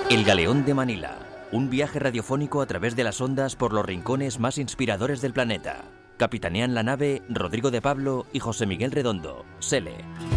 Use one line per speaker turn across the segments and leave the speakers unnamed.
El Galeón de Manila, un viaje radiofónico a través de las ondas por los rincones más inspiradores del planeta. Capitanean la nave Rodrigo de Pablo y José Miguel Redondo, Sele.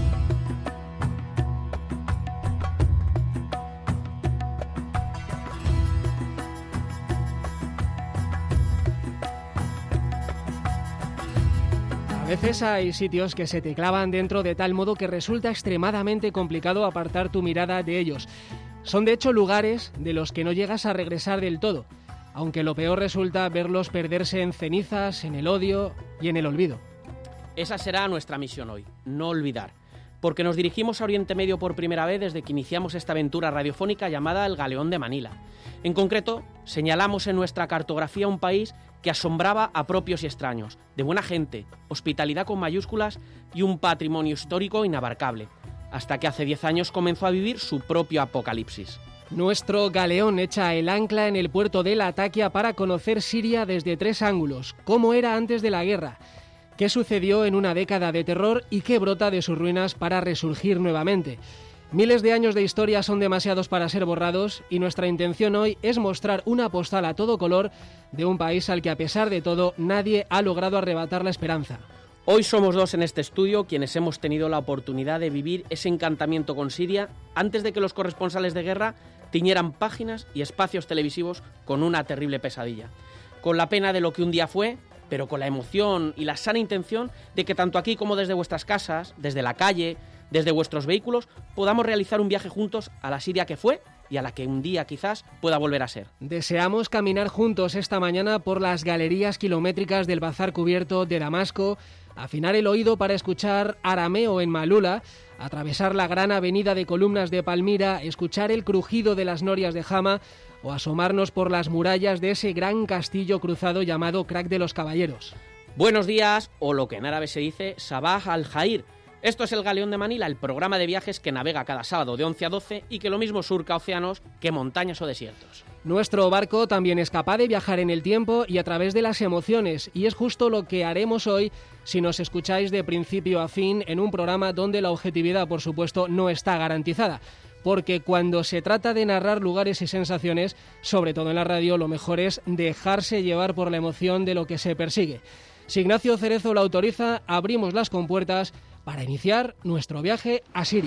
A veces hay sitios que se te clavan dentro de tal modo que resulta extremadamente complicado apartar tu mirada de ellos. Son de hecho lugares de los que no llegas a regresar del todo, aunque lo peor resulta verlos perderse en cenizas, en el odio y en el olvido.
Esa será nuestra misión hoy, no olvidar, porque nos dirigimos a Oriente Medio por primera vez desde que iniciamos esta aventura radiofónica llamada El Galeón de Manila. En concreto, señalamos en nuestra cartografía un país que asombraba a propios y extraños, de buena gente, hospitalidad con mayúsculas y un patrimonio histórico inabarcable, hasta que hace 10 años comenzó a vivir su propio apocalipsis.
Nuestro galeón echa el ancla en el puerto de Latakia para conocer Siria desde 3 ángulos, cómo era antes de la guerra, qué sucedió en una década de terror y qué brota de sus ruinas para resurgir nuevamente. Miles de años de historia son demasiados para ser borrados y nuestra intención hoy es mostrar una postal a todo color de un país al que a pesar de todo nadie ha logrado arrebatar la esperanza.
Hoy somos 2 en este estudio quienes hemos tenido la oportunidad de vivir ese encantamiento con Siria antes de que los corresponsales de guerra tiñeran páginas y espacios televisivos con una terrible pesadilla. Con la pena de lo que un día fue, pero con la emoción y la sana intención de que tanto aquí como desde vuestras casas, desde la calle, desde vuestros vehículos, podamos realizar un viaje juntos a la Siria que fue y a la que un día quizás pueda volver a ser.
Deseamos caminar juntos esta mañana por las galerías kilométricas del Bazar Cubierto de Damasco, afinar el oído para escuchar arameo en Malula, atravesar la gran avenida de columnas de Palmira, escuchar el crujido de las norias de Hama o asomarnos por las murallas de ese gran castillo cruzado llamado Crac de los Caballeros.
Buenos días, o lo que en árabe se dice Sabah al-Jair. Esto es El Galeón de Manila, el programa de viajes que navega cada sábado de 11 a 12 y que lo mismo surca océanos que montañas o desiertos.
Nuestro barco también es capaz de viajar en el tiempo y a través de las emociones, y es justo lo que haremos hoy si nos escucháis de principio a fin en un programa donde la objetividad, por supuesto, no está garantizada. Porque cuando se trata de narrar lugares y sensaciones, sobre todo en la radio, lo mejor es dejarse llevar por la emoción de lo que se persigue. Si Ignacio Cerezo lo autoriza, abrimos las compuertas para iniciar nuestro viaje a Siria.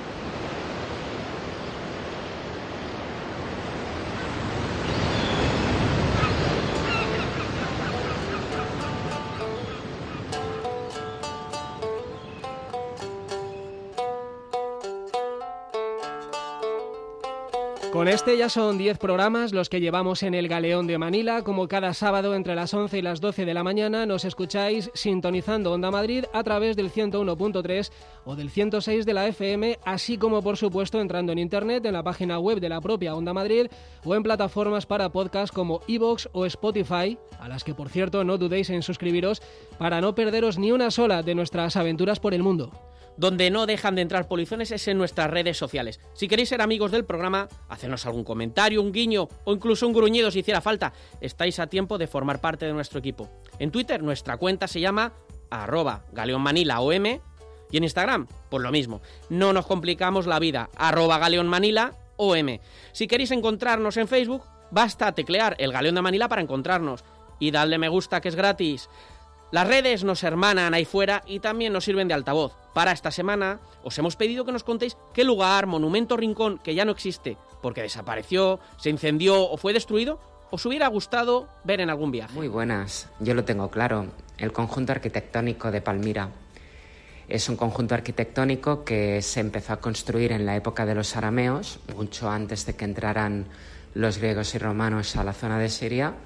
Con este ya son 10 programas los que llevamos en el Galeón de Manila. Como cada sábado entre las 11 y las 12 de la mañana nos escucháis sintonizando Onda Madrid a través del 101.3 o del 106 de la FM, así como por supuesto entrando en internet en la página web de la propia Onda Madrid o en plataformas para podcast como iVoox o Spotify, a las que por cierto no dudéis en suscribiros para no perderos ni una sola de nuestras aventuras por el mundo.
Donde no dejan de entrar polizones es en nuestras redes sociales. Si queréis ser amigos del programa, hacernos algún comentario, un guiño o incluso un gruñido si hiciera falta, estáis a tiempo de formar parte de nuestro equipo. En Twitter nuestra cuenta se llama @galeonmanilaom y en Instagram, pues lo mismo. No nos complicamos la vida, @galeonmanilaom. Si queréis encontrarnos en Facebook, basta teclear El Galeón de Manila para encontrarnos y darle me gusta, que es gratis. Las redes nos hermanan ahí fuera y también nos sirven de altavoz. Para esta semana os hemos pedido que nos contéis qué lugar, monumento, rincón que ya no existe porque desapareció, se incendió o fue destruido, os hubiera gustado ver en algún viaje.
Muy buenas, yo lo tengo claro. El conjunto arquitectónico de Palmira. Es un conjunto arquitectónico que se empezó a construir en la época de los arameos, mucho antes de que entraran los griegos y romanos a la zona de Siria,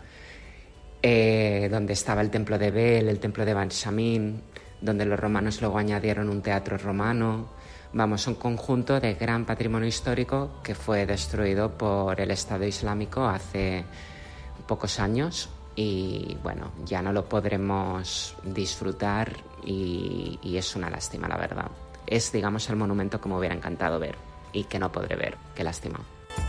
donde estaba el templo de Bel, el templo de Benjamín, donde los romanos luego añadieron un teatro romano. Vamos, un conjunto de gran patrimonio histórico que fue destruido por el Estado Islámico hace pocos años y bueno, ya no lo podremos disfrutar y es una lástima, la verdad. Es, digamos, el monumento que me hubiera encantado ver y que no podré ver. Qué lástima.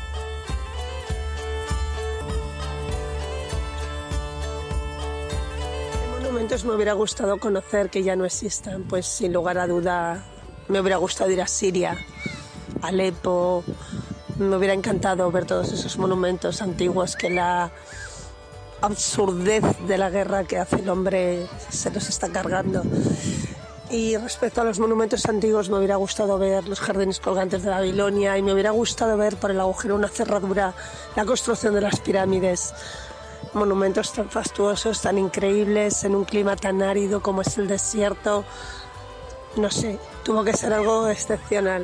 Monumentos me hubiera gustado conocer que ya no existan, pues sin lugar a duda me hubiera gustado ir a Siria, Alepo, Me hubiera encantado ver todos esos monumentos antiguos que la absurdez de la guerra que hace el hombre se los está cargando. Y respecto a los monumentos antiguos, me hubiera gustado ver los jardines colgantes de Babilonia y me hubiera gustado ver por el agujero una cerradura la construcción de las pirámides. Monumentos tan fastuosos, tan increíbles, en un clima tan árido como es el desierto. No sé, tuvo que ser algo excepcional.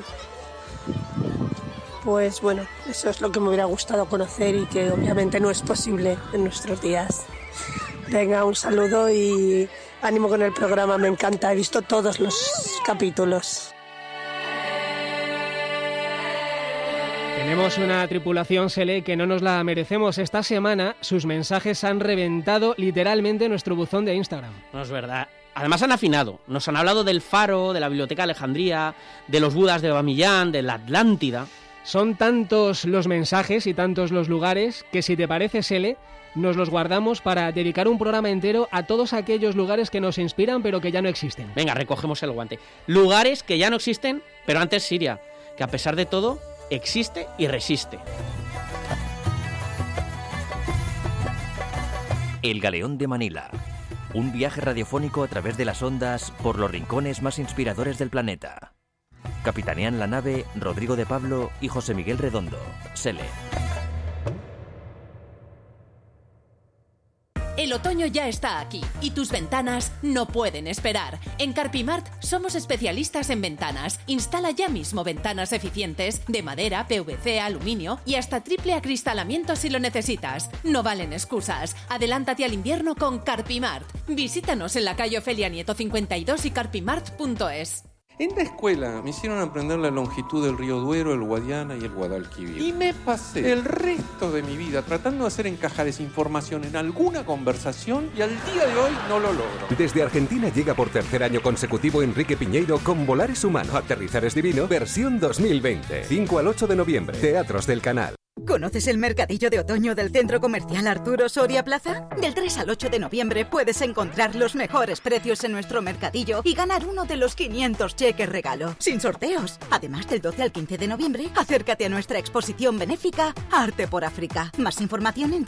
Pues bueno, eso es lo que me hubiera gustado conocer y que obviamente no es posible en nuestros días. Venga, un saludo y ánimo con el programa, me encanta, he visto todos los capítulos.
Tenemos una tripulación Sele que no nos la merecemos. Esta semana sus mensajes han reventado literalmente nuestro buzón de Instagram.
No es verdad. Además han afinado. Nos han hablado del Faro, de la Biblioteca de Alejandría, de los Budas de Bamillán, de la Atlántida.
Son tantos los mensajes y tantos los lugares que, si te parece, Sele, nos los guardamos para dedicar un programa entero a todos aquellos lugares que nos inspiran pero que ya no existen.
Venga, recogemos el guante. Lugares que ya no existen, pero antes Siria, que a pesar de todo existe y resiste.
El Galeón de Manila. Un viaje radiofónico a través de las ondas por los rincones más inspiradores del planeta. Capitanean la nave Rodrigo de Pablo y José Miguel Redondo. Sele.
El otoño ya está aquí y tus ventanas no pueden esperar. En Carpimart somos especialistas en ventanas. Instala ya mismo ventanas eficientes de madera, PVC, aluminio y hasta triple acristalamiento si lo necesitas. No valen excusas. Adelántate al invierno con Carpimart. Visítanos en la calle Ofelia Nieto 52 y carpimart.es.
En la escuela me hicieron aprender la longitud del río Duero, el Guadiana y el Guadalquivir. Y me pasé el resto de mi vida tratando de hacer encajar esa información en alguna conversación y al día de hoy no lo logro.
Desde Argentina llega por tercer año consecutivo Enrique Piñeiro con Volar es Humano, Aterrizar es Divino, versión 2020. 5 al 8 de noviembre, Teatros del Canal.
¿Conoces el mercadillo de otoño del Centro Comercial Arturo Soria Plaza? Del 3 al 8 de noviembre puedes encontrar los mejores precios en nuestro mercadillo y ganar uno de los 500 cheques regalo, sin sorteos. Además, del 12 al 15 de noviembre, acércate a nuestra exposición benéfica Arte por África. Más información en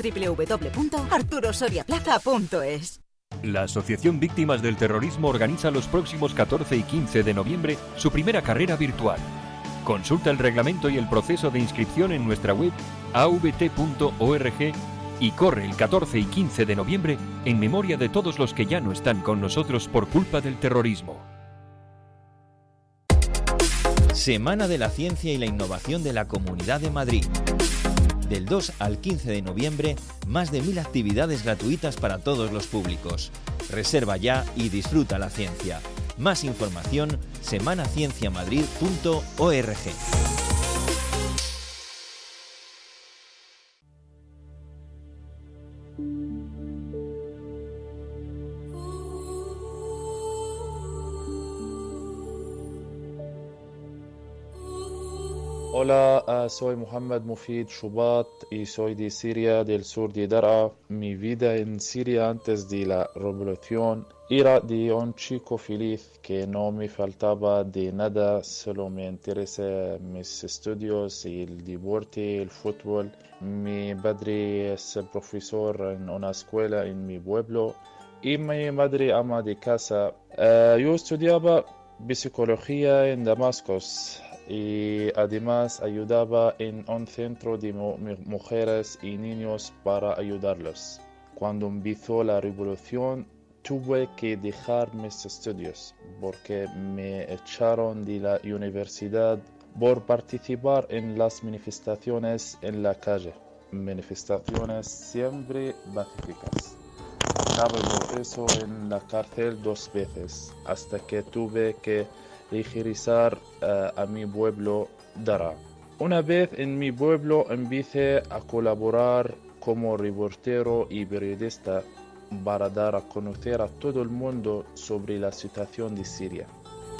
www.arturosoriaplaza.es.
La Asociación Víctimas del Terrorismo organiza los próximos 14 y 15 de noviembre su primera carrera virtual. Consulta el reglamento y el proceso de inscripción en nuestra web avt.org y corre el 14 y 15 de noviembre en memoria de todos los que ya no están con nosotros por culpa del terrorismo.
Semana de la Ciencia y la Innovación de la Comunidad de Madrid. Del 2 al 15 de noviembre, más de 1000 actividades gratuitas para todos los públicos. Reserva ya y disfruta la ciencia. Más información, semanacienciamadrid.org.
Hola, soy Mohamed Mufid Shubat y soy de Siria, del sur de Daraa. Mi vida en Siria antes de la revolución era de un chico feliz que no me faltaba de nada, solo me interesan mis estudios, el deporte, el fútbol. Mi padre es profesor en una escuela en mi pueblo y mi madre ama de casa. Yo estudiaba psicología en Damasco y además ayudaba en un centro de mujeres y niños para ayudarlos. Cuando empezó la revolución, tuve que dejar mis estudios porque me echaron de la universidad por participar en las manifestaciones en la calle. Manifestaciones siempre pacíficas. Acabé por eso en la cárcel 2 veces, hasta que tuve que regresar a mi pueblo Daraa. Una vez en mi pueblo empecé a colaborar como reportero y periodista para dar a conocer a todo el mundo sobre la situación de Siria.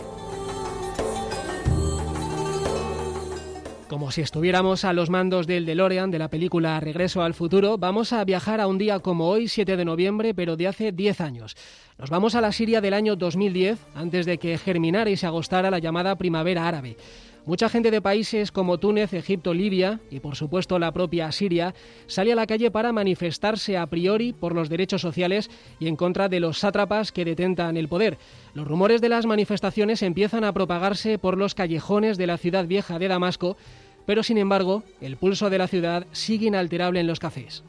Como si estuviéramos a los mandos del DeLorean de la película Regreso al Futuro, vamos a viajar a un día como hoy, 7 de noviembre, pero de hace 10 años. Nos vamos a la Siria del año 2010, antes de que germinara y se agostara la llamada Primavera Árabe. Mucha gente de países como Túnez, Egipto, Libia y por supuesto la propia Siria sale a la calle para manifestarse a priori por los derechos sociales y en contra de los sátrapas que detentan el poder. Los rumores de las manifestaciones empiezan a propagarse por los callejones de la ciudad vieja de Damasco, pero sin embargo el pulso de la ciudad sigue inalterable en los cafés.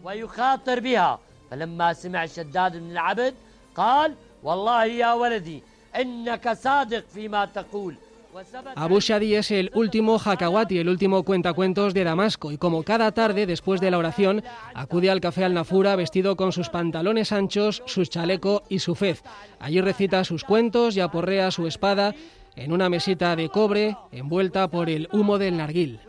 Abu Shadi es el último Hakawati, el último cuentacuentos de Damasco, y como cada tarde, después de la oración, acude al café Al-Nafura vestido con sus pantalones anchos, su chaleco y su fez. Allí recita sus cuentos y aporrea su espada en una mesita de cobre envuelta por el humo del narguil.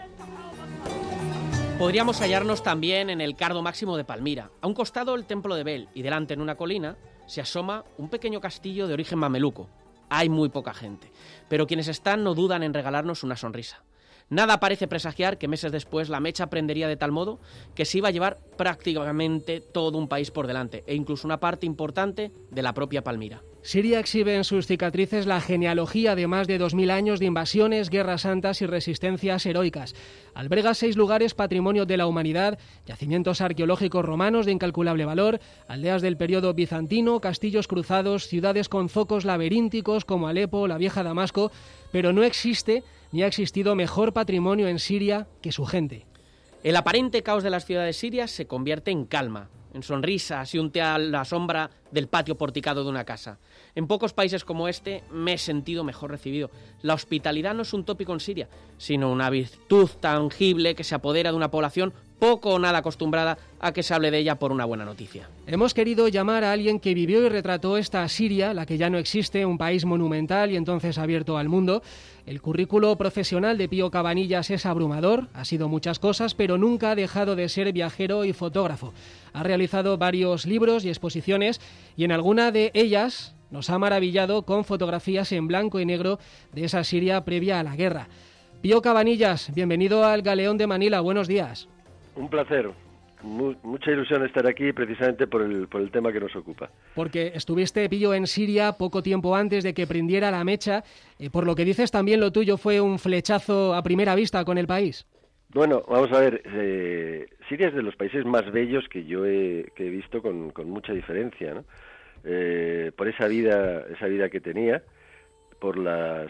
Podríamos hallarnos también en el Cardo Máximo de Palmira. A un costado el templo de Bel y delante en una colina se asoma un pequeño castillo de origen mameluco. Hay muy poca gente, pero quienes están no dudan en regalarnos una sonrisa. Nada parece presagiar que meses después la mecha prendería de tal modo que se iba a llevar prácticamente todo un país por delante, e incluso una parte importante de la propia Palmira.
Siria exhibe en sus cicatrices la genealogía de más de 2000 años de invasiones, guerras santas y resistencias heroicas. Alberga 6 lugares patrimonio de la humanidad, yacimientos arqueológicos romanos de incalculable valor, aldeas del periodo bizantino, castillos cruzados, ciudades con zocos laberínticos como Alepo, la vieja Damasco, pero no existe ni ha existido mejor patrimonio en Siria que su gente.
El aparente caos de las ciudades sirias se convierte en calma, en sonrisas y un té a la sombra del patio porticado de una casa. En pocos países como este me he sentido mejor recibido. La hospitalidad no es un tópico en Siria, sino una virtud tangible que se apodera de una población poco o nada acostumbrada a que se hable de ella por una buena noticia.
Hemos querido llamar a alguien que vivió y retrató esta Siria, la que ya no existe, un país monumental y entonces abierto al mundo. El currículo profesional de Pío Cabanillas es abrumador, ha sido muchas cosas, pero nunca ha dejado de ser viajero y fotógrafo. Ha realizado varios libros y exposiciones y en alguna de ellas nos ha maravillado con fotografías en blanco y negro de esa Siria previa a la guerra. Pío Cabanillas, bienvenido al Galeón de Manila, buenos días.
Un placer. Mucha ilusión estar aquí precisamente por el tema que nos ocupa.
Porque estuviste, Pío, en Siria poco tiempo antes de que prendiera la mecha. Por lo que dices, también lo tuyo fue un flechazo a primera vista con el país.
Bueno, vamos a ver. Siria es de los países más bellos que yo he visto con mucha diferencia, ¿no? Por esa vida que tenía, por las...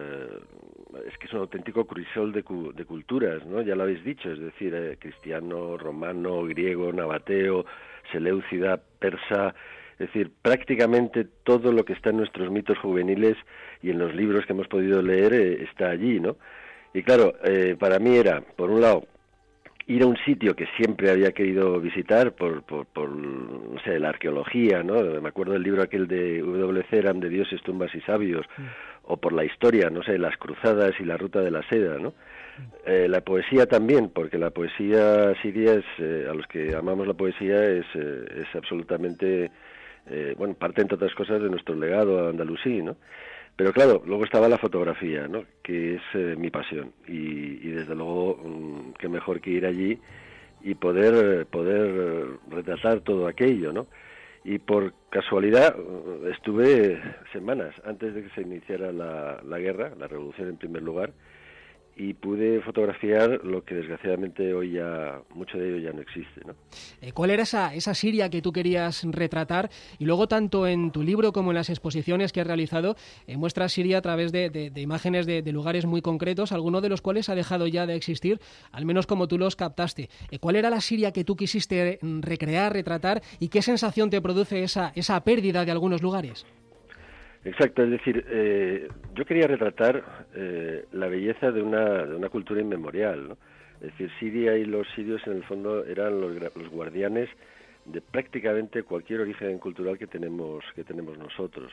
es que es un auténtico crisol de culturas, ¿no? Ya lo habéis dicho, es decir, cristiano, romano, griego, nabateo, seleucida, persa, es decir, prácticamente todo lo que está en nuestros mitos juveniles y en los libros que hemos podido leer está allí, ¿no? Y claro, para mí era, por un lado, ir a un sitio que siempre había querido visitar por no sé, la arqueología, ¿no? Me acuerdo del libro aquel de W. Ceram, de Dioses, tumbas y sabios, o por la historia, no sé, las cruzadas y la ruta de la seda, ¿no? La poesía también, porque la poesía siria es, a los que amamos la poesía, es absolutamente, bueno, parte entre otras cosas de nuestro legado andalusí, ¿no? Pero claro, luego estaba la fotografía, ¿no? Que es mi pasión y desde luego qué mejor que ir allí y poder retratar todo aquello, ¿no? Y por casualidad estuve semanas antes de que se iniciara la guerra, la revolución en primer lugar, y pude fotografiar lo que desgraciadamente hoy ya, mucho de ello ya no existe, ¿no?
¿Cuál era esa Siria que tú querías retratar? Y luego, tanto en tu libro como en las exposiciones que has realizado, muestras Siria a través de imágenes de lugares muy concretos, alguno de los cuales ha dejado ya de existir, al menos como tú los captaste. ¿Cuál era la Siria que tú quisiste recrear, retratar, y qué sensación te produce esa pérdida de algunos lugares?
Exacto, es decir, yo quería retratar la belleza de una cultura inmemorial, ¿no? Es decir, Siria y los sirios en el fondo eran los guardianes de prácticamente cualquier origen cultural que tenemos nosotros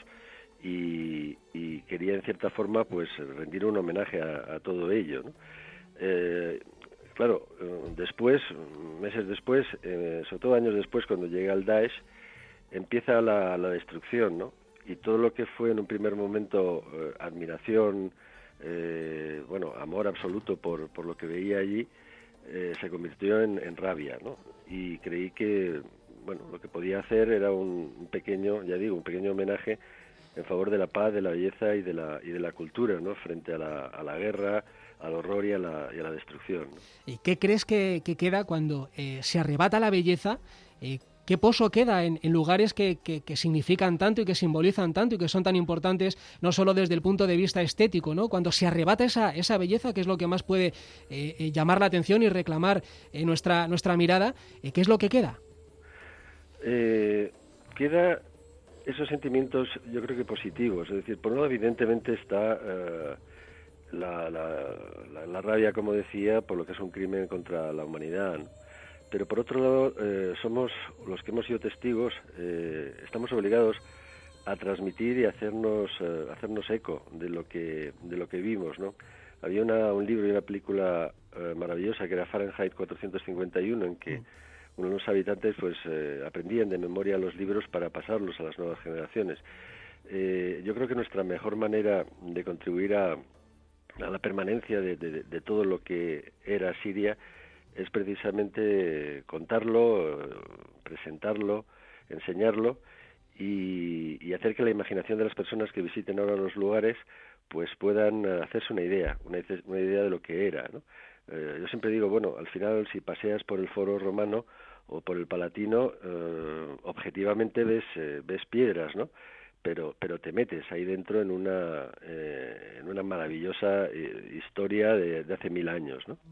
y quería en cierta forma pues rendir un homenaje a todo ello, ¿no? Claro, después, meses después, sobre todo años después, cuando llega el Daesh, empieza la destrucción, ¿no? Y todo lo que fue en un primer momento admiración, bueno, amor absoluto por lo que veía allí, se convirtió en rabia, ¿no? Y creí que, bueno, lo que podía hacer era un pequeño, ya digo, un pequeño homenaje en favor de la paz, de la belleza y de la cultura, ¿no? Frente a la guerra, al horror y a la destrucción, ¿no?
¿Y qué crees que queda cuando se arrebata la belleza? ¿Qué pozo queda en lugares que significan tanto y que simbolizan tanto y que son tan importantes, no solo desde el punto de vista estético, ¿no? Cuando se arrebata esa belleza, que es lo que más puede llamar la atención y reclamar nuestra mirada, ¿qué es lo que queda?
Queda esos sentimientos, yo creo que positivos. Es decir, por un lado, evidentemente está la rabia, como decía, por lo que es un crimen contra la humanidad, ¿no? Pero por otro lado, somos los que hemos sido testigos, estamos obligados a transmitir y hacernos eco de lo que vimos, ¿no? Había un libro y una película maravillosa que era Fahrenheit 451, en que unos habitantes pues aprendían de memoria los libros para pasarlos a las nuevas generaciones. Yo creo que nuestra mejor manera de contribuir a la permanencia de todo lo que era Siria es precisamente contarlo, presentarlo, enseñarlo y hacer que la imaginación de las personas que visiten ahora los lugares pues puedan hacerse una idea de lo que era, ¿no? Yo siempre digo, bueno, al final si paseas por el Foro Romano o por el Palatino, objetivamente ves piedras, ¿no? Pero te metes ahí dentro en una maravillosa historia de hace 1000 años, ¿no?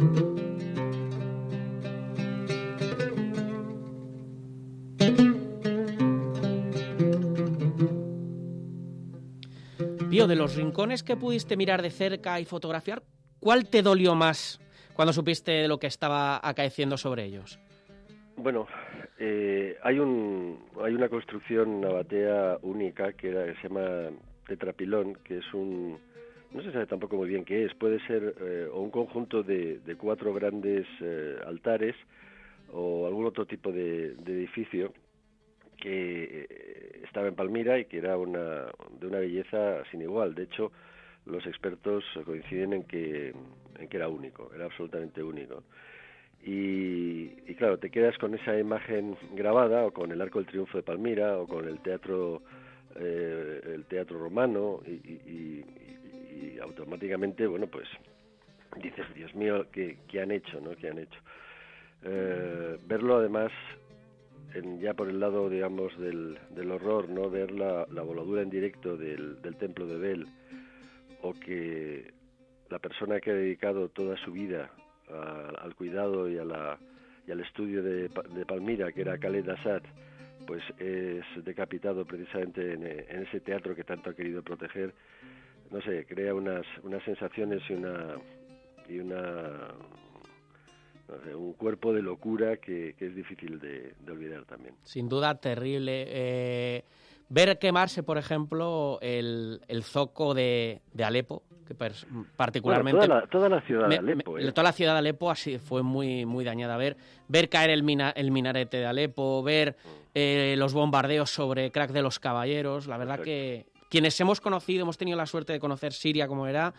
Pío, de los rincones que pudiste mirar de cerca y fotografiar, ¿cuál te dolió más cuando supiste de lo que estaba acaeciendo sobre ellos?
Bueno, hay una construcción, una batea única que se llama Tetrapilón, que es no se sabe tampoco muy bien qué es, puede ser o un conjunto de 4 grandes altares o algún otro tipo de edificio que estaba en Palmira y que era de una belleza sin igual. De hecho, los expertos coinciden en que era único, era absolutamente único. Y claro, te quedas con esa imagen grabada, o con el Arco del Triunfo de Palmira, o con el teatro romano, y automáticamente, bueno, pues dices, Dios mío, ¿qué han hecho, no? ¿Qué han hecho? Verlo además ya por el lado, digamos, del horror, ¿no? Ver la voladura en directo del templo de Bel, o que la persona que ha dedicado toda su vida al cuidado y al estudio de Palmira, que era Khaled Assad, pues es decapitado precisamente en ese teatro que tanto ha querido proteger. No sé, crea unas sensaciones y un cuerpo de locura que es difícil de olvidar también.
Sin duda, terrible. Ver quemarse, por ejemplo, el zoco de Alepo, que particularmente...
Bueno, toda la ciudad de Alepo.
Toda la ciudad de Alepo así fue muy, muy dañada. Ver caer el minarete de Alepo, ver los bombardeos sobre Crac de los Caballeros. La verdad que quienes hemos tenido la suerte de conocer Siria como era,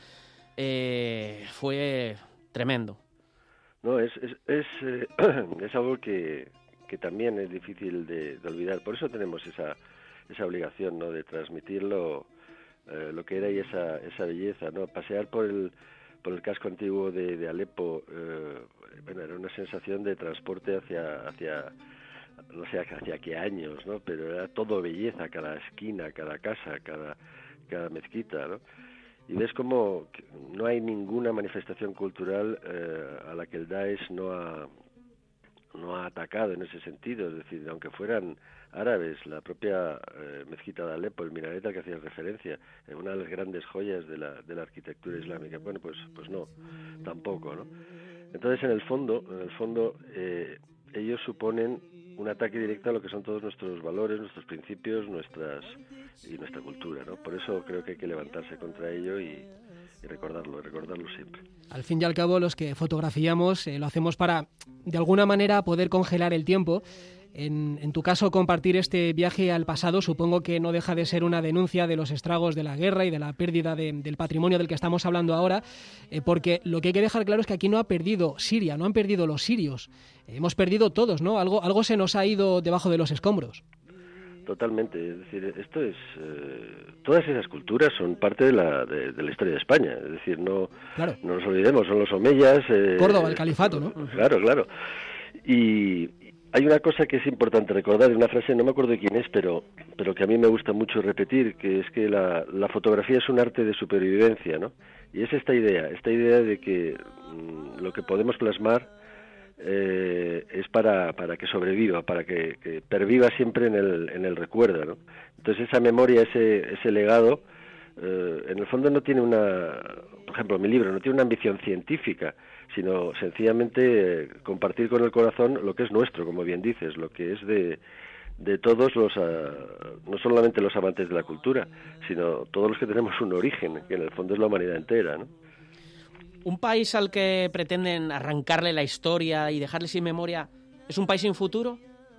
fue tremendo.
No, es algo que también es difícil de olvidar. Por eso tenemos esa obligación, ¿no? De transmitirlo, lo que era y esa belleza, ¿no? Pasear por el casco antiguo de Alepo, bueno, era una sensación de transporte hacia no sé hacia qué años, ¿no? Pero era todo belleza, cada esquina, cada casa, cada mezquita, ¿no? Y ves como no hay ninguna manifestación cultural a la que el Daesh no ha atacado en ese sentido. Es decir, aunque fueran árabes, la propia mezquita de Alepo, el minaret al que hacías referencia, una de las grandes joyas de la arquitectura islámica. Bueno, pues no, tampoco, ¿no? Entonces, en el fondo, ellos suponen un ataque directo a lo que son todos nuestros valores, nuestros principios, nuestra cultura, ¿no? Por eso creo que hay que levantarse contra ello y recordarlo siempre.
Al fin y al cabo, los que fotografiamos lo hacemos para, de alguna manera, poder congelar el tiempo. En tu caso, compartir este viaje al pasado supongo que no deja de ser una denuncia de los estragos de la guerra y de la pérdida del patrimonio del que estamos hablando ahora, porque lo que hay que dejar claro es que aquí no ha perdido Siria, no han perdido los sirios, hemos perdido todos, ¿no? Algo se nos ha ido debajo de los escombros.
totalmente. Es decir, esto es... todas esas culturas son parte de la historia de España. Es decir, no nos olvidemos, son los omeyas...
Córdoba, el califato, ¿no?
Claro. Y hay una cosa que es importante recordar, de una frase, no me acuerdo de quién es, pero que a mí me gusta mucho repetir, que es que la fotografía es un arte de supervivencia, ¿no? Y es esta idea de que lo que podemos plasmar es para que sobreviva, para que perviva siempre en el recuerdo, ¿no? Entonces esa memoria, ese legado, en el fondo no tiene por ejemplo, mi libro no tiene una ambición científica, sino sencillamente compartir con el corazón lo que es nuestro, como bien dices, lo que es de todos los, no solamente los amantes de la cultura, sino todos los que tenemos un origen, que en el fondo es la humanidad entera, ¿no?
¿Un país al que pretenden arrancarle la historia y dejarle sin memoria es un país sin futuro?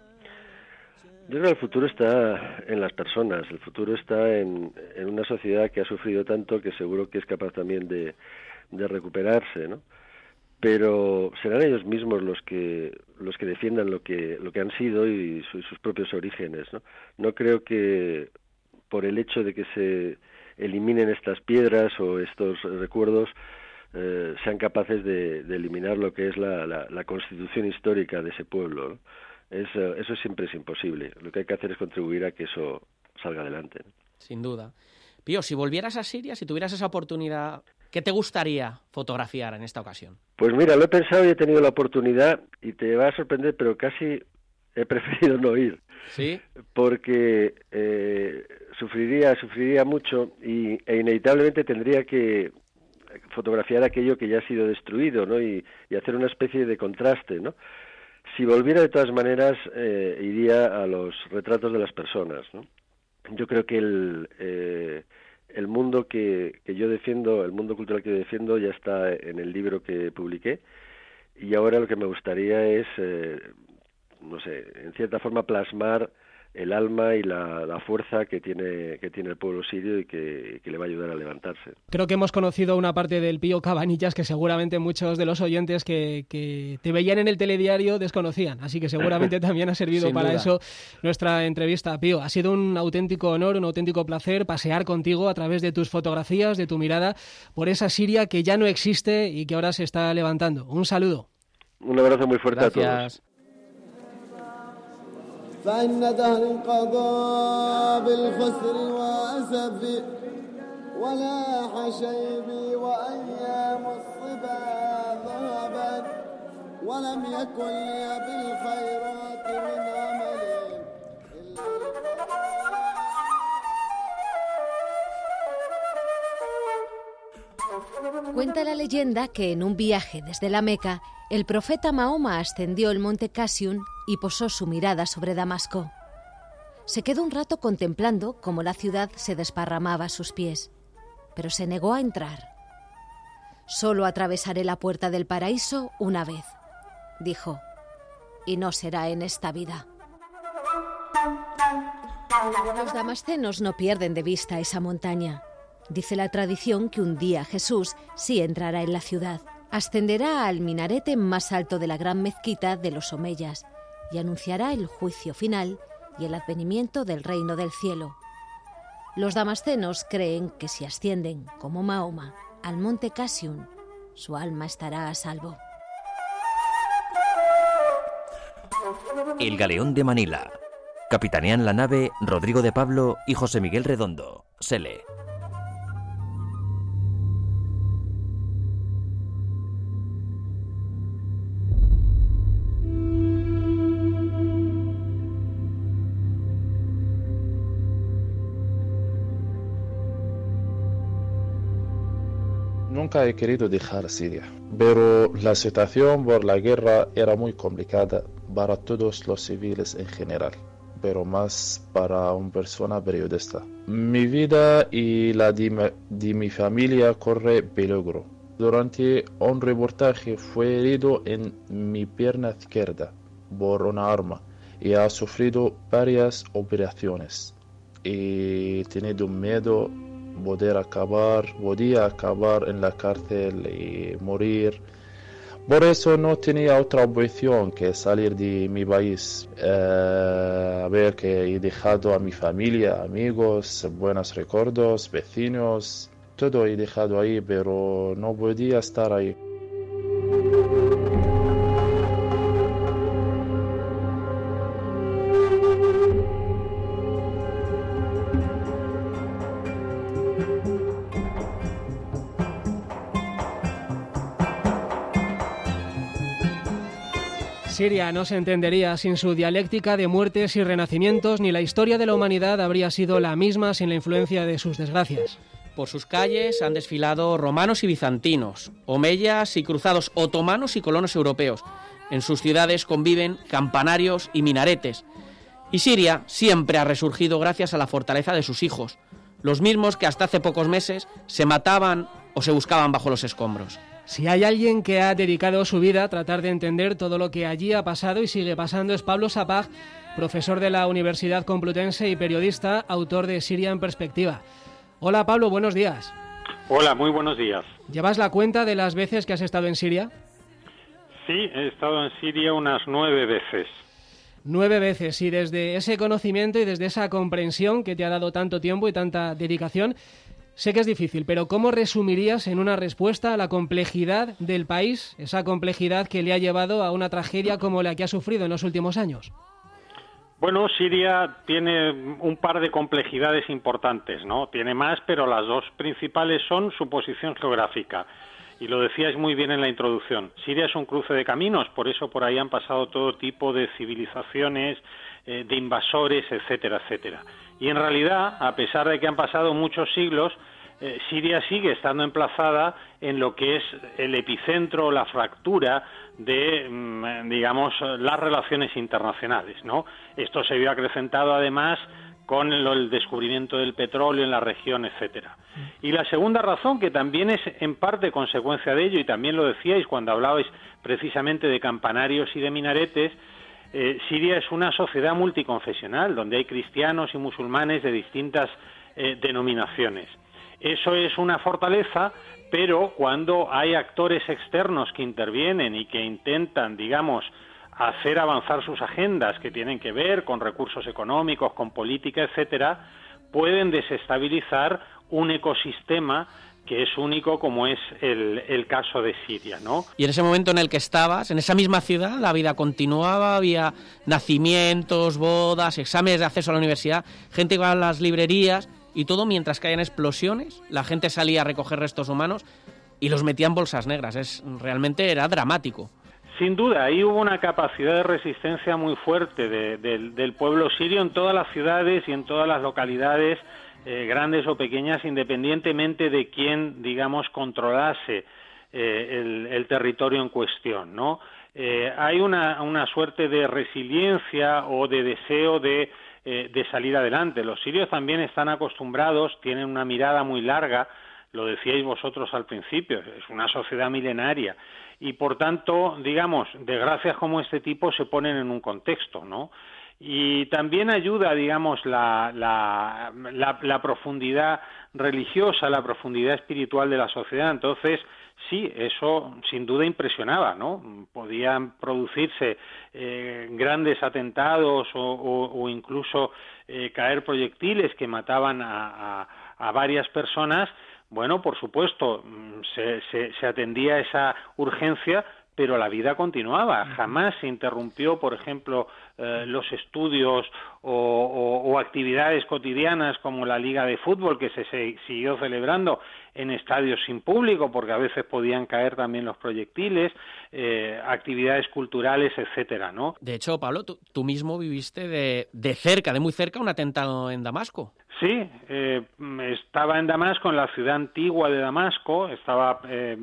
Yo creo que el futuro está en las personas, el futuro está en una sociedad que ha sufrido tanto que seguro que es capaz también de recuperarse, ¿no? Pero serán ellos mismos los que defiendan lo que han sido y sus propios orígenes, ¿no? No creo que por el hecho de que se eliminen estas piedras o estos recuerdos sean capaces de eliminar lo que es la constitución histórica de ese pueblo, ¿no? Eso siempre es imposible. Lo que hay que hacer es contribuir a que eso salga adelante, ¿no?
Sin duda. Pío, si volvieras a Siria, si tuvieras esa oportunidad, ¿qué te gustaría fotografiar en esta ocasión?
Pues mira, lo he pensado y he tenido la oportunidad y te va a sorprender, pero casi he preferido no ir.
¿Sí?
Porque sufriría mucho e inevitablemente tendría que fotografiar aquello que ya ha sido destruido, ¿no? Y hacer una especie de contraste, ¿no? Si volviera, de todas maneras, iría a los retratos de las personas, ¿no? Yo creo que el mundo que yo defiendo, el mundo cultural que yo defiendo, ya está en el libro que publiqué, y ahora lo que me gustaría es, no sé, en cierta forma plasmar el alma y la fuerza que tiene el pueblo sirio y que le va a ayudar a levantarse.
Creo que hemos conocido una parte del Pío Cabanillas que seguramente muchos de los oyentes que te veían en el telediario desconocían, así que seguramente también ha servido para eso nuestra entrevista. Pío, ha sido un auténtico honor, un auténtico placer pasear contigo a través de tus fotografías, de tu mirada, por esa Siria que ya no existe y que ahora se está levantando. Un saludo.
Un abrazo muy fuerte.
Gracias.
A todos.
فإن دهر انقضى بالخسر وأسفي ولاح شيبي وأيام الصبا ذهبت ولم يكن لي بالخيرات من عمل.
Cuenta la leyenda que en un viaje desde la Meca, el profeta Mahoma ascendió el monte Casiun y posó su mirada sobre Damasco. Se quedó un rato contemplando cómo la ciudad se desparramaba a sus pies, pero se negó a entrar. «Solo atravesaré la puerta del paraíso una vez», dijo, «y no será en esta vida». Los damascenos no pierden de vista esa montaña. Dice la tradición que un día Jesús sí entrará en la ciudad, ascenderá al minarete más alto de la gran mezquita de los omeyas y anunciará el juicio final y el advenimiento del reino del cielo. Los damascenos creen que si ascienden, como Mahoma, al monte Casiun, su alma estará a salvo.
El Galeón de Manila. Capitanean la nave Rodrigo de Pablo y José Miguel Redondo. Sele.
Nunca he querido dejar Siria, pero la situación por la guerra era muy complicada para todos los civiles en general, pero más para una persona periodista. Mi vida y la de mi familia corre peligro. Durante un reportaje fue herido en mi pierna izquierda por una arma y ha sufrido varias operaciones. He tenido miedo podía acabar en la cárcel y morir Por eso no tenía otra opción que salir de mi país. A ver, que he dejado a mi familia, amigos, buenos recuerdos, vecinos, todo he dejado ahí, pero no podía estar ahí.
Siria no se entendería sin su dialéctica de muertes y renacimientos, ni la historia de la humanidad habría sido la misma sin la influencia de sus desgracias.
Por sus calles han desfilado romanos y bizantinos, omeyas y cruzados, otomanos y colonos europeos. En sus ciudades conviven campanarios y minaretes. Y Siria siempre ha resurgido gracias a la fortaleza de sus hijos, los mismos que hasta hace pocos meses se mataban o se buscaban bajo los escombros.
Si hay alguien que ha dedicado su vida a tratar de entender todo lo que allí ha pasado y sigue pasando es Pablo Sapag, profesor de la Universidad Complutense y periodista, autor de Siria en Perspectiva. Hola Pablo, buenos días.
Hola, muy buenos días.
¿Llevas la cuenta de las veces que has estado en Siria?
Sí, he estado en Siria unas 9 veces.
9 veces, y desde ese conocimiento y desde esa comprensión que te ha dado tanto tiempo y tanta dedicación, sé que es difícil, pero ¿cómo resumirías en una respuesta a la complejidad del país, esa complejidad que le ha llevado a una tragedia como la que ha sufrido en los últimos años?
Bueno, Siria tiene un par de complejidades importantes, ¿no? Tiene más, pero las dos principales son su posición geográfica. Y lo decíais muy bien en la introducción. Siria es un cruce de caminos, por eso por ahí han pasado todo tipo de civilizaciones, de invasores, etcétera, etcétera. Y en realidad, a pesar de que han pasado muchos siglos, Siria sigue estando emplazada en lo que es el epicentro, la fractura de, digamos, las relaciones internacionales, ¿no? Esto se vio acrecentado además con el descubrimiento del petróleo en la región, etcétera. Y la segunda razón, que también es en parte consecuencia de ello, y también lo decíais cuando hablabais precisamente de campanarios y de minaretes, Siria es una sociedad multiconfesional, donde hay cristianos y musulmanes de distintas denominaciones. Eso es una fortaleza, pero cuando hay actores externos que intervienen y que intentan, digamos, hacer avanzar sus agendas que tienen que ver con recursos económicos, con política, etcétera, pueden desestabilizar un ecosistema que es único como es el caso de Siria, ¿no?
Y en ese momento en el que estabas, en esa misma ciudad, la vida continuaba, había nacimientos, bodas, exámenes de acceso a la universidad, gente iba a las librerías y todo mientras caían explosiones, la gente salía a recoger restos humanos y los metía en bolsas negras. Realmente era dramático.
Sin duda, ahí hubo una capacidad de resistencia muy fuerte del pueblo sirio en todas las ciudades y en todas las localidades, grandes o pequeñas, independientemente de quién, digamos, controlase el territorio en cuestión, ¿no? Hay una suerte de resiliencia o de deseo de salir adelante. Los sirios también están acostumbrados, tienen una mirada muy larga, lo decíais vosotros al principio, es una sociedad milenaria, y por tanto, digamos, desgracias como este tipo se ponen en un contexto, ¿no? Y también ayuda, digamos, la profundidad religiosa, la profundidad espiritual de la sociedad. Entonces, sí, eso sin duda impresionaba, ¿no? Podían producirse grandes atentados o incluso caer proyectiles que mataban a varias personas. Bueno, por supuesto, se atendía a esa urgencia, pero la vida continuaba. Jamás se interrumpió, por ejemplo, los estudios o actividades cotidianas como la liga de fútbol, que se siguió celebrando en estadios sin público, porque a veces podían caer también los proyectiles, actividades culturales, etcétera, ¿no?
De hecho, Pablo, tú mismo viviste de cerca, de muy cerca, un atentado en Damasco.
Sí, estaba en Damasco, en la ciudad antigua de Damasco, estaba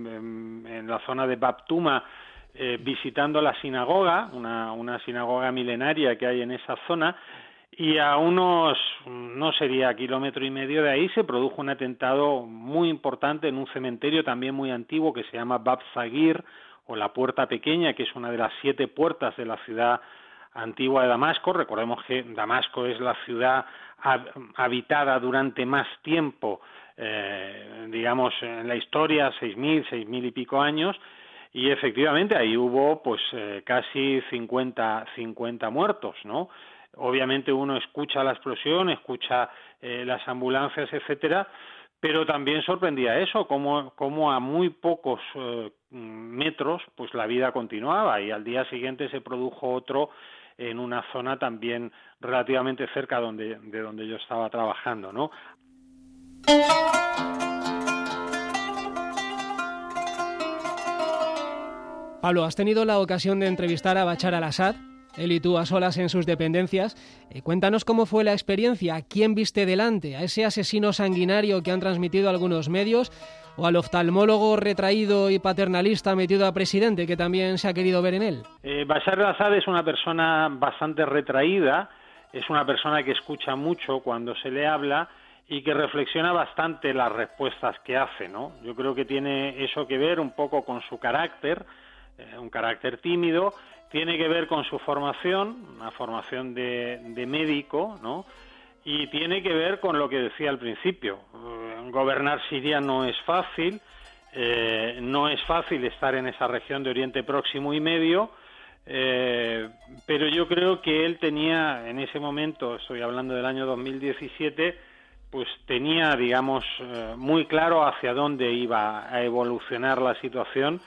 en la zona de Bab Tuma, visitando la sinagoga, una sinagoga milenaria que hay en esa zona, y a unos, no sería kilómetro y medio de ahí, se produjo un atentado muy importante en un cementerio también muy antiguo que se llama Bab Sagir, o la Puerta Pequeña, que es una de las 7 puertas de la ciudad antigua de Damasco. Recordemos que Damasco es la ciudad habitada durante más tiempo, digamos, en la historia, 6.000 y pico años, Y efectivamente ahí hubo pues casi 50 muertos, ¿no? Obviamente uno escucha la explosión, escucha las ambulancias, etcétera, pero también sorprendía eso, como a muy pocos metros pues la vida continuaba, y al día siguiente se produjo otro en una zona también relativamente cerca de donde yo estaba trabajando, ¿no?
Pablo, has tenido la ocasión de entrevistar a Bachar al-Assad, él y tú a solas en sus dependencias. Cuéntanos cómo fue la experiencia, ¿a quién viste delante? ¿A ese asesino sanguinario que han transmitido algunos medios o al oftalmólogo retraído y paternalista metido a presidente que también se ha querido ver en él?
Bachar al-Assad es una persona bastante retraída, es una persona que escucha mucho cuando se le habla y que reflexiona bastante las respuestas que hace, ¿no? Yo creo que tiene eso que ver un poco con su carácter, un carácter tímido, tiene que ver con su formación, una formación de médico, ¿no? Y tiene que ver con lo que decía al principio. Gobernar Siria no es fácil estar en esa región de Oriente Próximo y Medio, pero yo creo que él tenía en ese momento, estoy hablando del año 2017, pues tenía, digamos, muy claro hacia dónde iba a evolucionar la situación,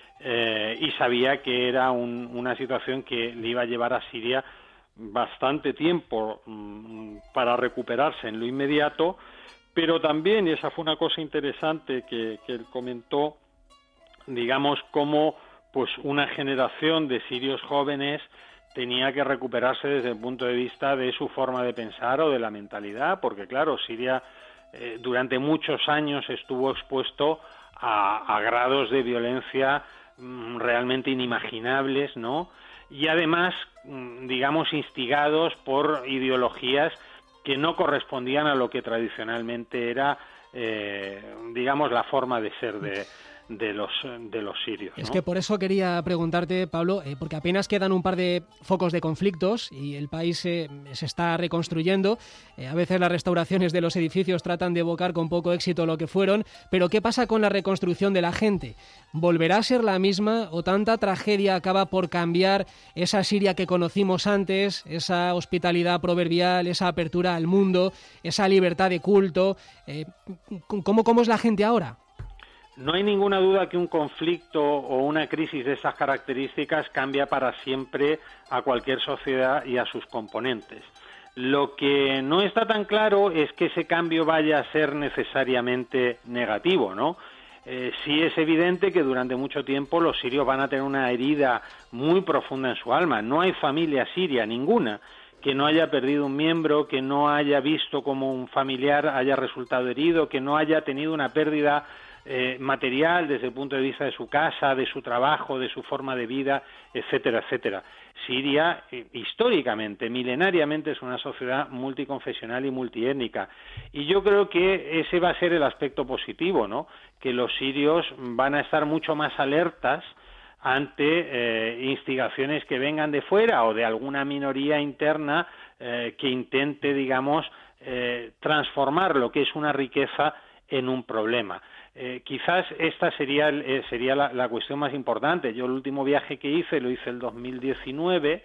y sabía que era una situación que le iba a llevar a Siria bastante tiempo para recuperarse en lo inmediato, pero también, y esa fue una cosa interesante que él comentó, digamos, cómo pues una generación de sirios jóvenes tenía que recuperarse desde el punto de vista de su forma de pensar o de la mentalidad, porque claro, Siria durante muchos años estuvo expuesto a grados de violencia realmente inimaginables, ¿no? Y además, digamos, instigados por ideologías que no correspondían a lo que tradicionalmente era, digamos, la forma de ser de los sirios, ¿no?
Es que por eso quería preguntarte, Pablo, porque apenas quedan un par de focos de conflictos y el país se está reconstruyendo. A veces las restauraciones de los edificios tratan de evocar con poco éxito lo que fueron, pero ¿qué pasa con la reconstrucción de la gente? ¿Volverá a ser la misma o tanta tragedia acaba por cambiar esa Siria que conocimos antes, esa hospitalidad proverbial, esa apertura al mundo, esa libertad de culto? ¿Cómo es la gente ahora?
No hay ninguna duda que un conflicto o una crisis de esas características cambia para siempre a cualquier sociedad y a sus componentes. Lo que no está tan claro es que ese cambio vaya a ser necesariamente negativo, ¿no? Sí es evidente que durante mucho tiempo los sirios van a tener una herida muy profunda en su alma. No hay familia siria, ninguna, que no haya perdido un miembro, que no haya visto como un familiar haya resultado herido, que no haya tenido una pérdida material desde el punto de vista de su casa, de su trabajo, de su forma de vida, etcétera, etcétera. Siria, históricamente, milenariamente, es una sociedad multiconfesional y multiétnica. Y yo creo que ese va a ser el aspecto positivo, ¿no? Que los sirios van a estar mucho más alertas ante instigaciones que vengan de fuera o de alguna minoría interna que intente, digamos, transformar lo que es una riqueza en un problema. Quizás esta sería la cuestión más importante. Yo el último viaje que hice lo hice el 2019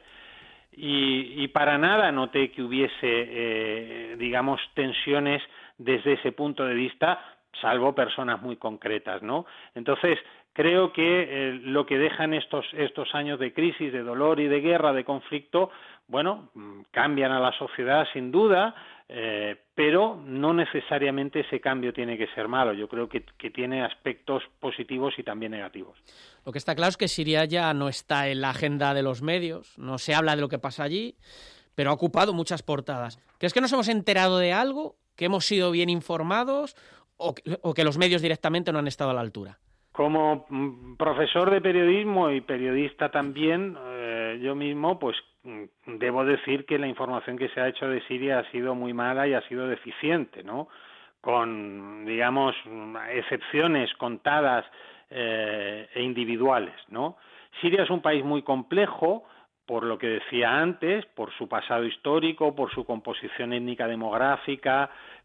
y para nada noté que hubiese, digamos, tensiones desde ese punto de vista, salvo personas muy concretas, ¿no? Entonces, creo que lo que dejan estos años de crisis, de dolor y de guerra, de conflicto, bueno, cambian a la sociedad sin duda, pero no necesariamente ese cambio tiene que ser malo. Yo creo que tiene aspectos positivos y también negativos.
Lo que está claro es que Siria ya no está en la agenda de los medios, no se habla de lo que pasa allí, pero ha ocupado muchas portadas. ¿Crees que nos hemos enterado de algo, que hemos sido bien informados o que los medios directamente no han estado a la altura?
Como profesor de periodismo y periodista también, yo mismo, pues debo decir que la información que se ha hecho de Siria ha sido muy mala y ha sido deficiente, ¿no? Con, digamos, excepciones contadas e individuales, ¿no? Siria es un país muy complejo, por lo que decía antes, por su pasado histórico, por su composición étnica demográfica,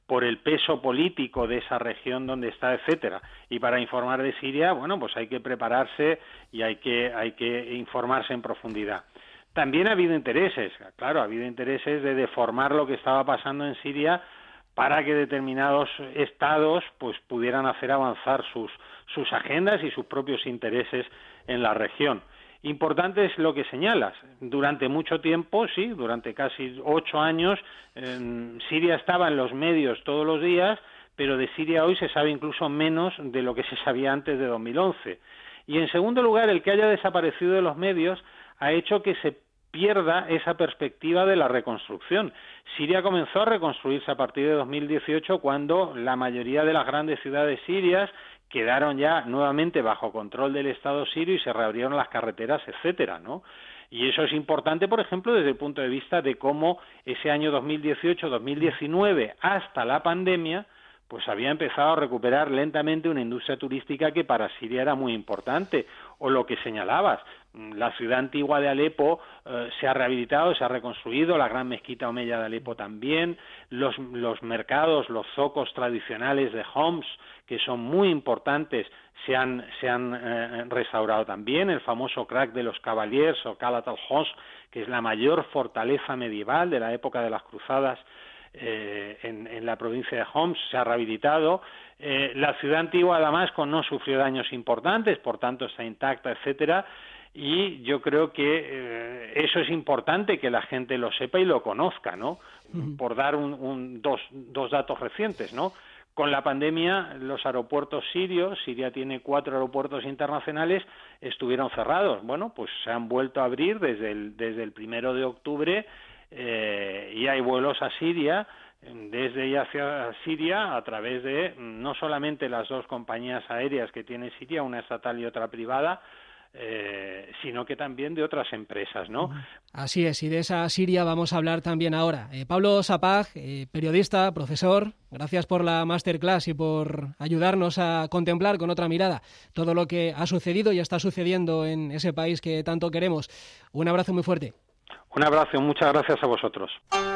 por el peso político de esa región donde está, etcétera. Y para informar de Siria, bueno, pues hay que prepararse y hay que informarse en profundidad. También ha habido intereses, claro, ha habido intereses de deformar lo que estaba pasando en Siria para que determinados estados pues pudieran hacer avanzar sus agendas y sus propios intereses en la región. Importante es lo que señalas. Durante mucho tiempo, sí, durante casi 8 años, Siria estaba en los medios todos los días, pero de Siria hoy se sabe incluso menos de lo que se sabía antes de 2011. Y en segundo lugar, el que haya desaparecido de los medios ha hecho que se pierda esa perspectiva de la reconstrucción. Siria comenzó a reconstruirse a partir de 2018, cuando la mayoría de las grandes ciudades sirias quedaron ya nuevamente bajo control del Estado sirio y se reabrieron las carreteras, etcétera, ¿no? Y eso es importante, por ejemplo, desde el punto de vista de cómo ese año 2018-2019 hasta la pandemia pues había empezado a recuperar lentamente una industria turística que para Siria era muy importante. O lo que señalabas, la ciudad antigua de Alepo se ha rehabilitado, se ha reconstruido, la gran mezquita omeya de Alepo también, los mercados, los zocos tradicionales de Homs, que son muy importantes, se han restaurado también. El famoso crack de los Cavaliers o Calat al-Homs, que es la mayor fortaleza medieval de la época de las cruzadas, en la provincia de Homs, se ha rehabilitado. La ciudad antigua de Damasco no sufrió daños importantes, por tanto está intacta, etcétera. Y yo creo que eso es importante que la gente lo sepa y lo conozca, ¿no? Por dar dos datos recientes, ¿no? Con la pandemia, los aeropuertos sirios, Siria tiene 4 aeropuertos internacionales, estuvieron cerrados. Bueno, pues se han vuelto a abrir desde el 1 de octubre, y hay vuelos a Siria, desde y hacia Siria, a través de no solamente las 2 compañías aéreas que tiene Siria, una estatal y otra privada, sino que también de otras empresas, ¿no?
Así es, y de esa Siria vamos a hablar también ahora. Pablo Sapag, periodista, profesor, gracias por la masterclass y por ayudarnos a contemplar con otra mirada todo lo que ha sucedido y está sucediendo en ese país que tanto queremos. Un abrazo muy fuerte.
Un abrazo, muchas gracias a vosotros.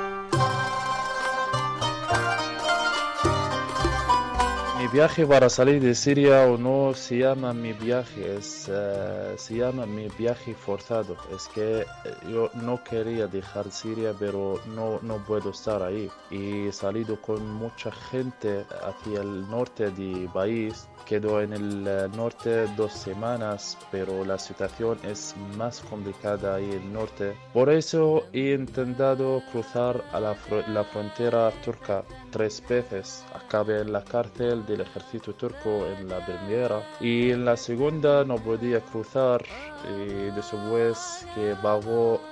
Mi viaje para salir de Siria o no se llama mi viaje, se llama mi viaje forzado. Es que yo no quería dejar Siria, pero no puedo estar ahí. Y he salido con mucha gente hacia el norte del país. Quedo en el norte 2 semanas, pero la situación es más complicada ahí en el norte. Por eso he intentado cruzar a la frontera turca 3 veces. Acabé en la cárcel del ejército turco en la primera y en la segunda no podía cruzar, y después que pagó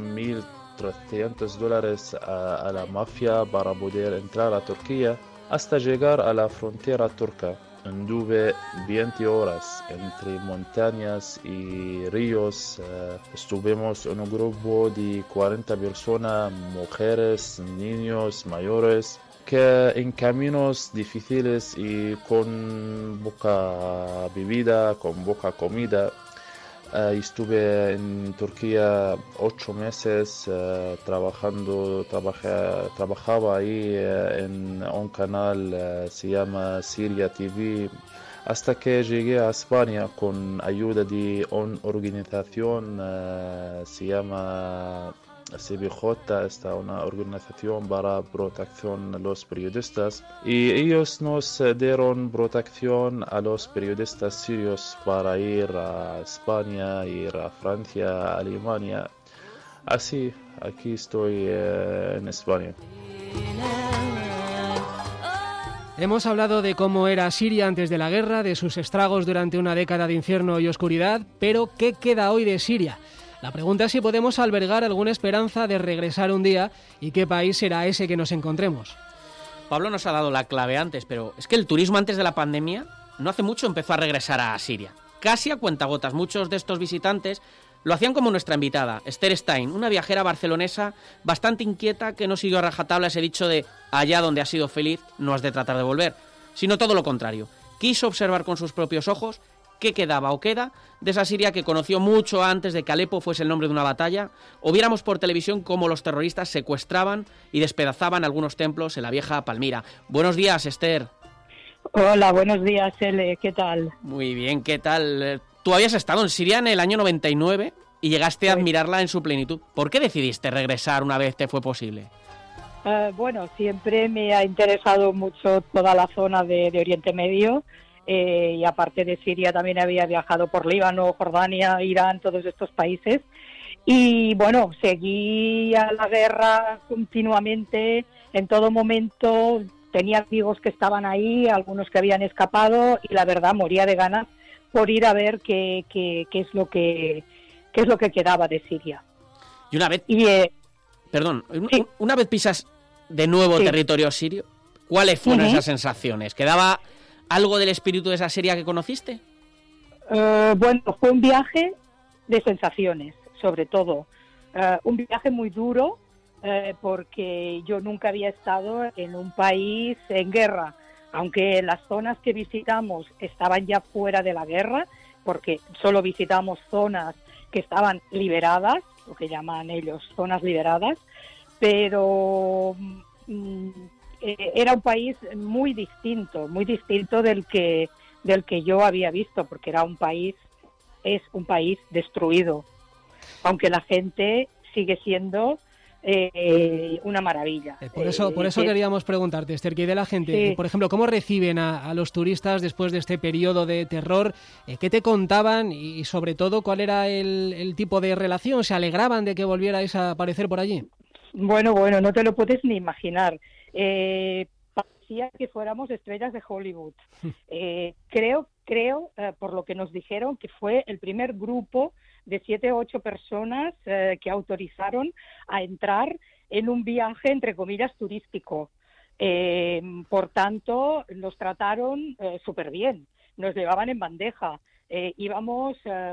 $1,300 a la mafia para poder entrar a Turquía hasta llegar a la frontera turca. Anduve 20 horas entre montañas y ríos. Estuvimos en un grupo de 40 personas, mujeres, niños, mayores, que en caminos difíciles y con poca bebida, con poca comida. Estuve en Turquía 8 meses trabajaba ahí en un canal, se llama Siria TV, hasta que llegué a España con ayuda de una organización, se llama CBJ, está una organización para protección a los periodistas, y ellos nos dieron protección a los periodistas sirios para ir a España, ir a Francia, a Alemania. Así, aquí estoy en España.
Hemos hablado de cómo era Siria antes de la guerra, de sus estragos durante una década de infierno y oscuridad, pero ¿qué queda hoy de Siria? La pregunta es si podemos albergar alguna esperanza de regresar un día y qué país será ese que nos encontremos.
Pablo nos ha dado la clave antes, pero es que el turismo antes de la pandemia no hace mucho empezó a regresar a Siria. Casi a cuentagotas. Muchos de estos visitantes lo hacían como nuestra invitada, Esther Stein, una viajera barcelonesa bastante inquieta que no siguió a rajatabla ese dicho de allá donde has sido feliz no has de tratar de volver, sino todo lo contrario. Quiso observar con sus propios ojos qué quedaba o queda de esa Siria que conoció mucho antes de que Alepo fuese el nombre de una batalla, o viéramos por televisión cómo los terroristas secuestraban y despedazaban algunos templos en la vieja Palmira. Buenos días, Esther.
Hola, buenos días, Ele. ¿Qué tal?
Muy bien, ¿qué tal? Tú habías estado en Siria en el año 99 y llegaste a admirarla en su plenitud. ¿Por qué decidiste regresar una vez te fue posible?
Bueno, siempre me ha interesado mucho toda la zona de Oriente Medio, y aparte de Siria también había viajado por Líbano, Jordania, Irán, todos estos países. Y bueno, seguía la guerra continuamente, en todo momento. Tenía amigos que estaban ahí, algunos que habían escapado, y la verdad moría de ganas por ir a ver qué es lo que quedaba de Siria.
Y una vez,
sí.
Una vez pisas de nuevo territorio sirio, ¿cuáles fueron esas sensaciones? ¿Quedaba algo del espíritu de esa Siria que conociste?
Bueno, fue un viaje de sensaciones, sobre todo. Un viaje muy duro, porque yo nunca había estado en un país en guerra, aunque las zonas que visitamos estaban ya fuera de la guerra, porque solo visitamos zonas que estaban liberadas, lo que llaman ellos zonas liberadas, pero era un país muy distinto del que yo había visto, porque es un país destruido, aunque la gente sigue siendo una maravilla.
Por eso queríamos preguntarte, Esther, que de la gente, por ejemplo, ¿cómo reciben a los turistas después de este periodo de terror? ¿Qué te contaban y sobre todo cuál era el tipo de relación? ¿Se alegraban de que volvierais a aparecer por allí?
Bueno, no te lo puedes ni imaginar. Parecía que fuéramos estrellas de Hollywood. Creo, por lo que nos dijeron, que fue el primer grupo de 7 o 8 personas que autorizaron a entrar en un viaje, entre comillas, turístico. Por tanto, nos trataron súper bien, nos llevaban en bandeja, íbamos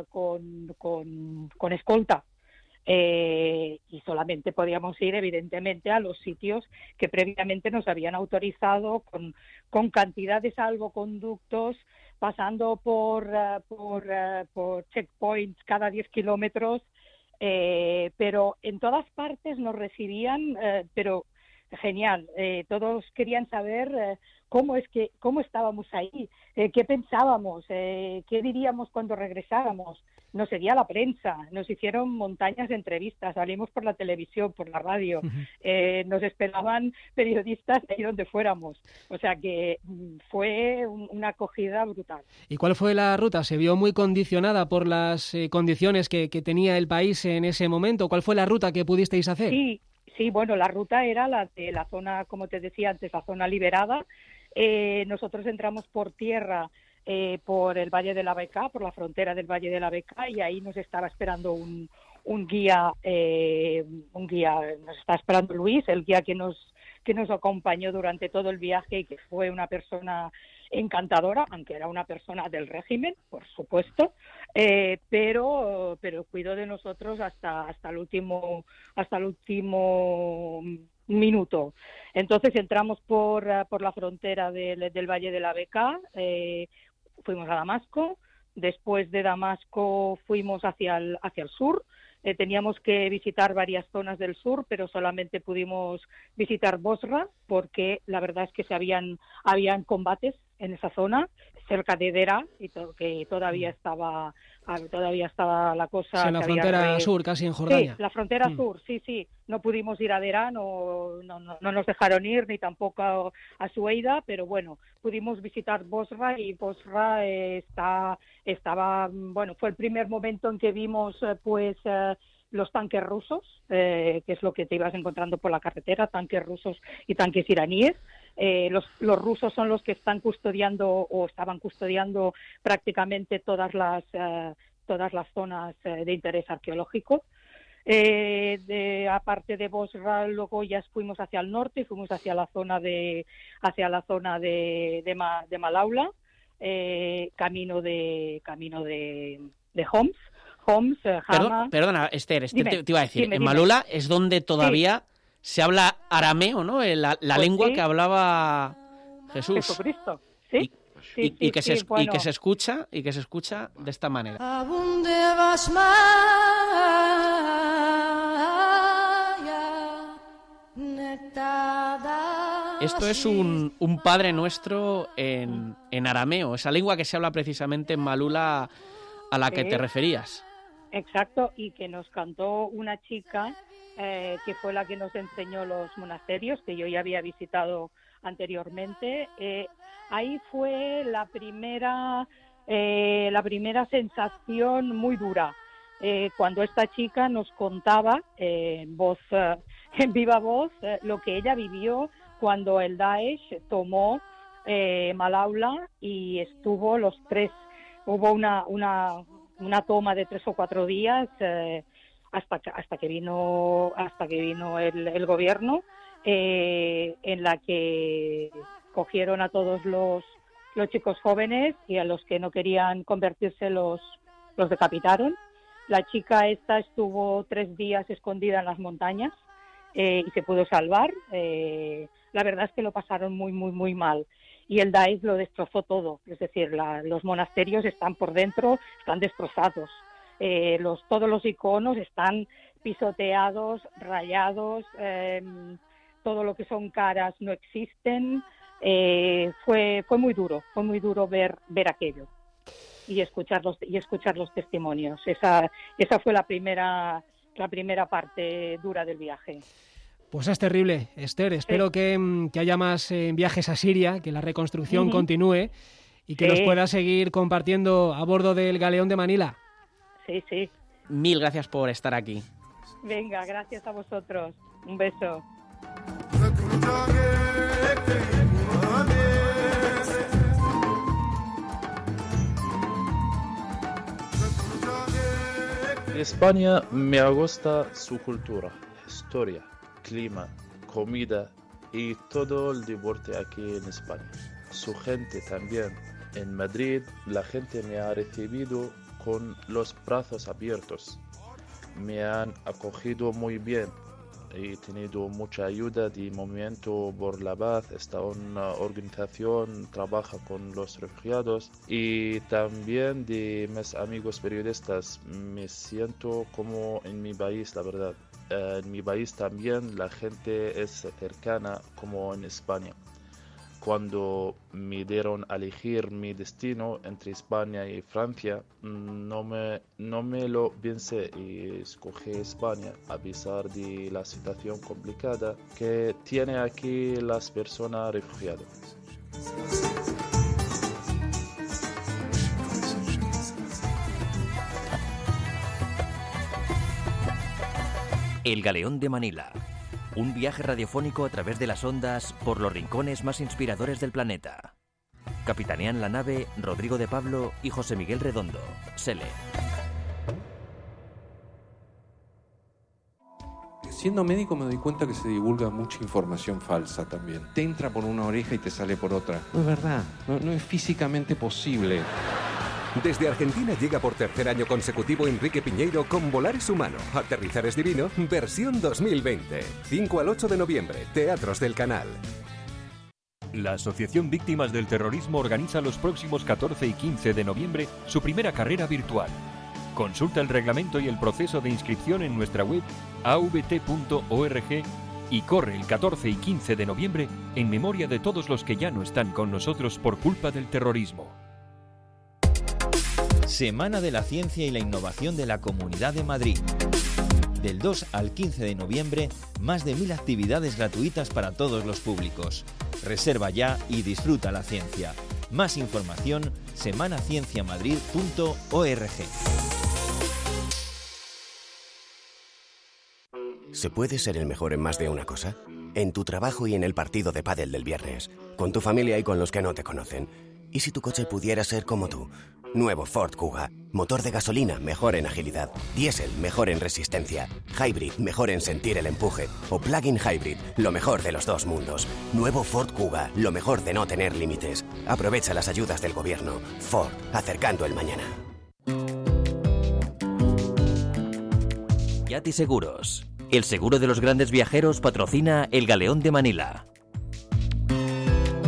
con escolta. Y solamente podíamos ir, evidentemente, a los sitios que previamente nos habían autorizado, con cantidad de salvoconductos, pasando por checkpoints cada 10 kilómetros, pero en todas partes nos recibían, pero genial. Todos querían saber cómo estábamos ahí, qué pensábamos, qué diríamos cuando regresáramos. Nos seguía la prensa, nos hicieron montañas de entrevistas, salimos por la televisión, por la radio, nos esperaban periodistas ahí donde fuéramos. O sea que fue una acogida brutal.
¿Y cuál fue la ruta? ¿Se vio muy condicionada por las condiciones que tenía el país en ese momento? ¿Cuál fue la ruta que pudisteis hacer?
Sí, bueno, la ruta era la de la zona, como te decía antes, la zona liberada. Nosotros entramos por tierra, por el Valle de la Bekaa, por la frontera del Valle de la Bekaa, y ahí nos estaba esperando un guía, nos estaba esperando Luis, el guía que nos acompañó durante todo el viaje y que fue una persona encantadora, aunque era una persona del régimen, por supuesto, pero cuidó de nosotros hasta el último minuto. Entonces entramos por la frontera del Valle de la Bekaa, fuimos a Damasco. Después de Damasco fuimos hacia el sur. Teníamos que visitar varias zonas del sur, pero solamente pudimos visitar Bosra, porque la verdad es que habían combates en esa zona, cerca de Deraa, y que todavía estaba la cosa.
En la frontera sur, casi en Jordania.
Sí, la frontera sur, sí. No pudimos ir a Deraa, no nos dejaron ir, ni tampoco a Sueida, pero bueno, pudimos visitar Bosra, y Bosra estaba, bueno, fue el primer momento en que vimos los tanques rusos, que es lo que te ibas encontrando por la carretera, tanques rusos y tanques iraníes. Los rusos son los que están custodiando o estaban custodiando prácticamente todas las zonas de interés arqueológico. Aparte de Bosra, luego ya fuimos hacia el norte, fuimos hacia la zona de Malaula, camino de Homs. Hama.
Perdona, Esther, te iba a decir, en Malaula es donde todavía se habla arameo, ¿no? La lengua que hablaba Jesús.
Jesucristo, sí.
Y que se escucha de esta manera.
¿A dónde vas, Maya? Nectada.
Esto es un Padre Nuestro en arameo, esa lengua que se habla precisamente en Malula a la que te referías.
Exacto, y que nos cantó una chica que fue la que nos enseñó los monasterios, que yo ya había visitado anteriormente. Ahí fue la primera sensación muy dura, cuando esta chica nos contaba en viva voz lo que ella vivió cuando el Daesh tomó Malaula y estuvo los 3. Hubo una toma de 3 o 4 días hasta que vino el gobierno, en la que cogieron a todos los chicos jóvenes y a los que no querían convertirse los decapitaron. La chica esta estuvo 3 días escondida en las montañas y se pudo salvar. La verdad es que lo pasaron muy, muy, muy mal. Y el Daesh lo destrozó todo, es decir, los monasterios están por dentro, están destrozados. Todos los iconos están pisoteados, rayados, todo lo que son caras no existen. Fue muy duro ver aquello y escuchar los testimonios. Esa fue la primera parte dura del viaje.
Pues es terrible, Esther. Espero que haya más viajes a Siria, que la reconstrucción continúe y que nos pueda seguir compartiendo a bordo del Galeón de Manila.
Sí.
Mil gracias por estar aquí.
Venga, gracias a vosotros. Un beso.
España me gusta su cultura, historia, clima, comida y todo el deporte aquí en España. Su gente también. En Madrid la gente me ha recibido con los brazos abiertos. Me han acogido muy bien. He tenido mucha ayuda de Movimiento por la Paz. Esta una organización trabaja con los refugiados y también de mis amigos periodistas. Me siento como en mi país, la verdad. En mi país también la gente es cercana como en España. Cuando me dieron a elegir mi destino entre España y Francia, no me lo pensé y escogí España a pesar de la situación complicada que tiene aquí las personas refugiadas.
El Galeón de Manila. Un viaje radiofónico a través de las ondas por los rincones más inspiradores del planeta. Capitanean la nave Rodrigo de Pablo y José Miguel Redondo, SELE.
Siendo médico me doy cuenta que se divulga mucha información falsa también. Te entra por una oreja y te sale por otra. No es verdad, no es físicamente posible.
Desde Argentina llega por 3er año consecutivo Enrique Piñeiro con Volar es humano, aterrizar es divino, versión 2020. 5 al 8 de noviembre, Teatros del Canal.
La Asociación Víctimas del Terrorismo organiza los próximos 14 y 15 de noviembre su primera carrera virtual. Consulta el reglamento y el proceso de inscripción en nuestra web avt.org y corre el 14 y 15 de noviembre en memoria de todos los que ya no están con nosotros por culpa del terrorismo.
Semana de la Ciencia y la Innovación de la Comunidad de Madrid. Del 2 al 15 de noviembre, más de 1000 actividades gratuitas para todos los públicos. Reserva ya y disfruta la ciencia. Más información, semanacienciamadrid.org.
¿Se puede ser el mejor en más de una cosa? En tu trabajo y en el partido de pádel del viernes. Con tu familia y con los que no te conocen. ¿Y si tu coche pudiera ser como tú? Nuevo Ford Kuga. Motor de gasolina, mejor en agilidad. Diésel, mejor en resistencia. Hybrid, mejor en sentir el empuje. O plug-in hybrid, lo mejor de los dos mundos. Nuevo Ford Kuga, lo mejor de no tener límites. Aprovecha las ayudas del gobierno. Ford, acercando el mañana.
Yati Seguros. El seguro de los grandes viajeros patrocina el Galeón de Manila.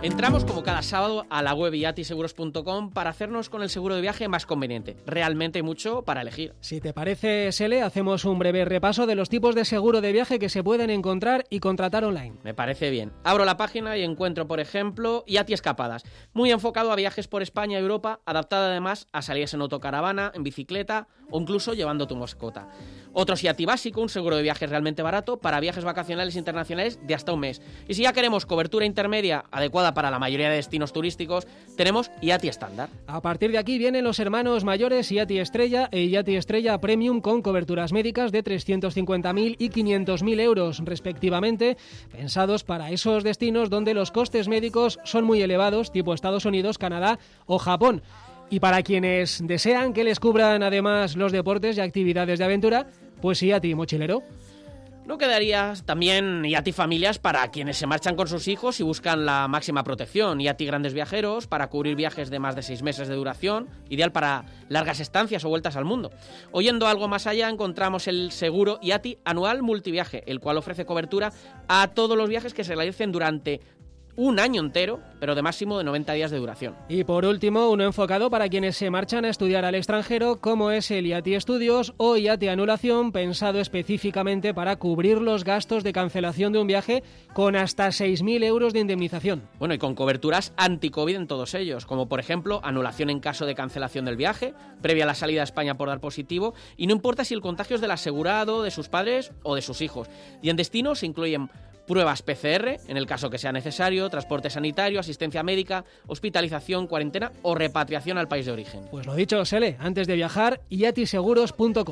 Entramos como cada sábado a la web yatiseguros.com para hacernos con el seguro de viaje más conveniente. Realmente hay mucho para elegir.
Si te parece, Sele, hacemos un breve repaso de los tipos de seguro de viaje que se pueden encontrar y contratar online.
Me parece bien. Abro la página y encuentro, por ejemplo, Yati Escapadas. Muy enfocado a viajes por España y Europa, adaptada además a salidas en autocaravana, en bicicleta o incluso llevando tu mascota. Otros Yati Básico, un seguro de viajes realmente barato para viajes vacacionales internacionales de hasta un mes. Y si ya queremos cobertura intermedia adecuada para la mayoría de destinos turísticos, tenemos Yati Estándar.
A partir de aquí vienen los hermanos mayores Yati Estrella e Yati Estrella Premium con coberturas médicas de 350.000 y 500.000 euros respectivamente, pensados para esos destinos donde los costes médicos son muy elevados, tipo Estados Unidos, Canadá o Japón. Y para quienes desean que les cubran además los deportes y actividades de aventura, pues Yati Mochilero.
No quedaría también Yati Familias para quienes se marchan con sus hijos y buscan la máxima protección. Yati Grandes Viajeros para cubrir viajes de más de 6 meses de duración, ideal para largas estancias o vueltas al mundo. Oyendo algo más allá encontramos el seguro Yati Anual Multiviaje, el cual ofrece cobertura a todos los viajes que se realicen durante un año entero, pero de máximo de 90 días de duración.
Y por último, uno enfocado para quienes se marchan a estudiar al extranjero, como es el Yati Estudios o Yati Anulación, pensado específicamente para cubrir los gastos de cancelación de un viaje con hasta 6.000 euros de indemnización.
Bueno, y con coberturas anti-COVID en todos ellos, como por ejemplo, anulación en caso de cancelación del viaje, previa a la salida a España por dar positivo, y no importa si el contagio es del asegurado, de sus padres o de sus hijos. Y en destino se incluyen pruebas PCR, en el caso que sea necesario, transporte sanitario, asistencia médica, hospitalización, cuarentena o repatriación al país de origen.
Pues lo dicho, Sele, antes de viajar, yatiseguros.com.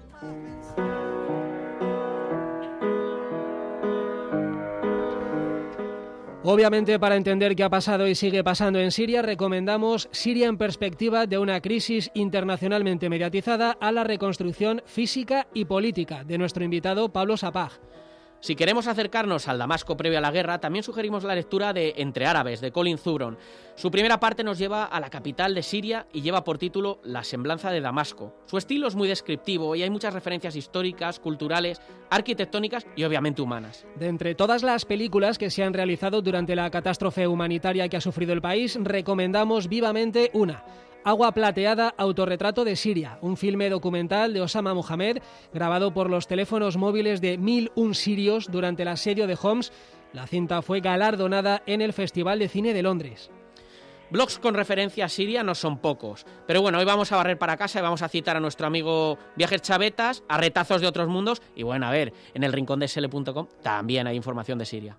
Obviamente, para entender qué ha pasado y sigue pasando en Siria, recomendamos Siria en perspectiva, de una crisis internacionalmente mediatizada a la reconstrucción física y política, de nuestro invitado Pablo Sapag.
Si queremos acercarnos al Damasco previo a la guerra, también sugerimos la lectura de Entre Árabes, de Colin Zubron. Su primera parte nos lleva a la capital de Siria y lleva por título La semblanza de Damasco. Su estilo es muy descriptivo y hay muchas referencias históricas, culturales, arquitectónicas y obviamente humanas.
De entre todas las películas que se han realizado durante la catástrofe humanitaria que ha sufrido el país, recomendamos vivamente una: Agua Plateada, autorretrato de Siria, un filme documental de Osama Mohamed, grabado por los teléfonos móviles de 1001 sirios durante el asedio de Homs. La cinta fue galardonada en el Festival de Cine de Londres.
Blogs con referencia a Siria no son pocos, pero bueno, hoy vamos a barrer para casa y vamos a citar a nuestro amigo Viajes Chavetas, a retazos de otros mundos, y bueno, a ver, en el rincondesl.com también hay información de Siria.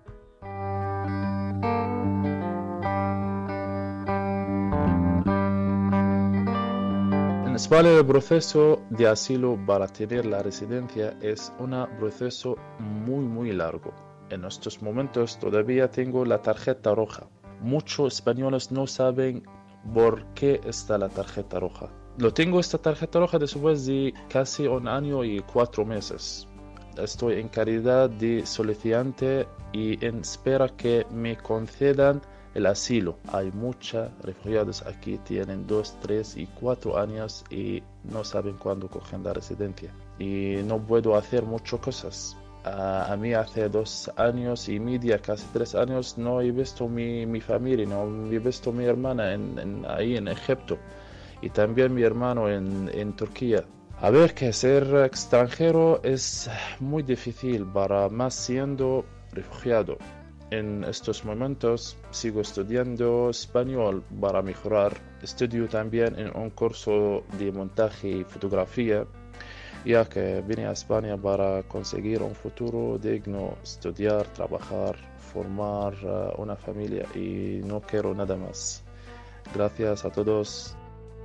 En España el proceso de asilo para tener la residencia es un proceso muy largo. En estos momentos todavía tengo la tarjeta roja. Muchos españoles no saben por qué está la tarjeta roja. Lo tengo esta tarjeta roja después de casi 1 año y 4 meses. Estoy en calidad de solicitante y en espera que me concedan el asilo. Hay muchos refugiados aquí, tienen 2, 3 y 4 años y no saben cuándo cogen la residencia. Y no puedo hacer muchas cosas. A mí hace 2 años y medio, casi 3 años, no he visto mi familia, no he visto mi hermana ahí en Egipto y también mi hermano en Turquía. A ver, que ser extranjero es muy difícil, para más siendo refugiado. En estos momentos sigo estudiando español para mejorar. Estudio también en un curso de montaje y fotografía, ya que vine a España para conseguir un futuro digno, estudiar, trabajar, formar una familia, y no quiero nada más. Gracias a todos.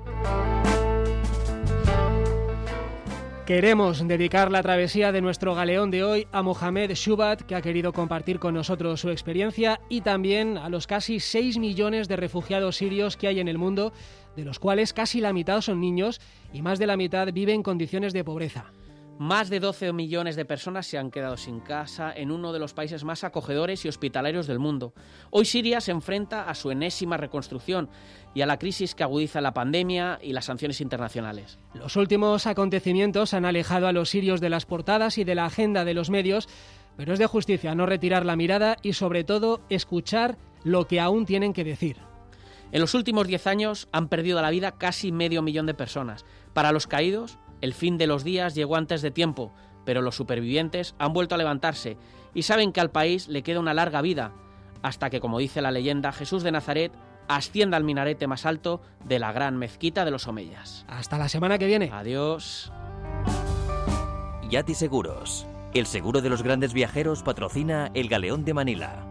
Queremos dedicar la travesía de nuestro galeón de hoy a Mohamed Shubat, que ha querido compartir con nosotros su experiencia, y también a los casi 6 millones de refugiados sirios que hay en el mundo, de los cuales casi la mitad son niños y más de la mitad vive en condiciones de pobreza.
Más de 12 millones de personas se han quedado sin casa en uno de los países más acogedores y hospitalarios del mundo. Hoy Siria se enfrenta a su enésima reconstrucción y a la crisis que agudiza la pandemia y las sanciones internacionales.
Los últimos acontecimientos han alejado a los sirios de las portadas y de la agenda de los medios, pero es de justicia no retirar la mirada y, sobre todo, escuchar lo que aún tienen que decir.
En los últimos 10 años han perdido la vida casi 500.000 de personas. Para los caídos, el fin de los días llegó antes de tiempo, pero los supervivientes han vuelto a levantarse y saben que al país le queda una larga vida, hasta que, como dice la leyenda, Jesús de Nazaret ascienda al minarete más alto de la gran mezquita de los omeyas.
Hasta la semana que viene.
Adiós.
Yati Seguros, el seguro de los grandes viajeros, patrocina el Galeón de Manila.